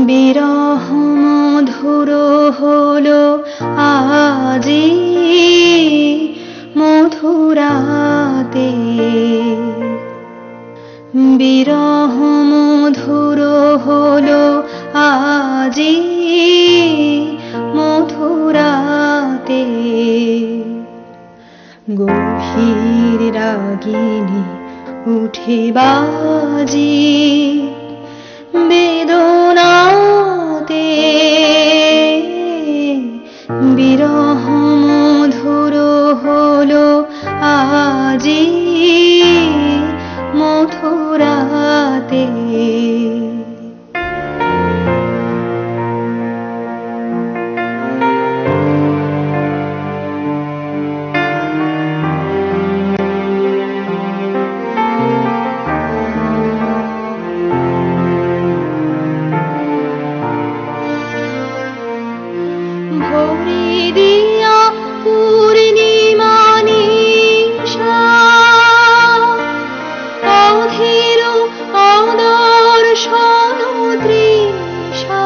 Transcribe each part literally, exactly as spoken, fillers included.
বিরহ মধুর হলো আজি মথুরাতে, বিরহ মধুর হলো আজি মথুরাতে। গভীর রাগিনী উঠে বাজি বেদনাতে, বিরহ মধুর হলো আজি মথুরাতে। ভরি দিয়া পূর্ণিমা নিশা, অধীর অদর্শন তৃষা।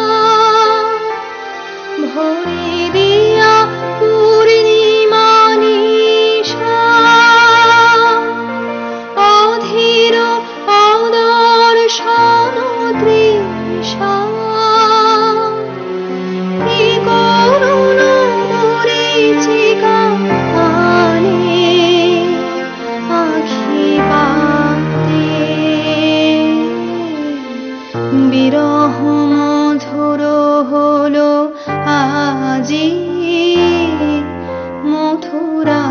ভরি দিয়া পূর্ণিমা নিশা, অধীর অদর্শন তৃষা। বিরহ মধুর হলো আজি মথুরা।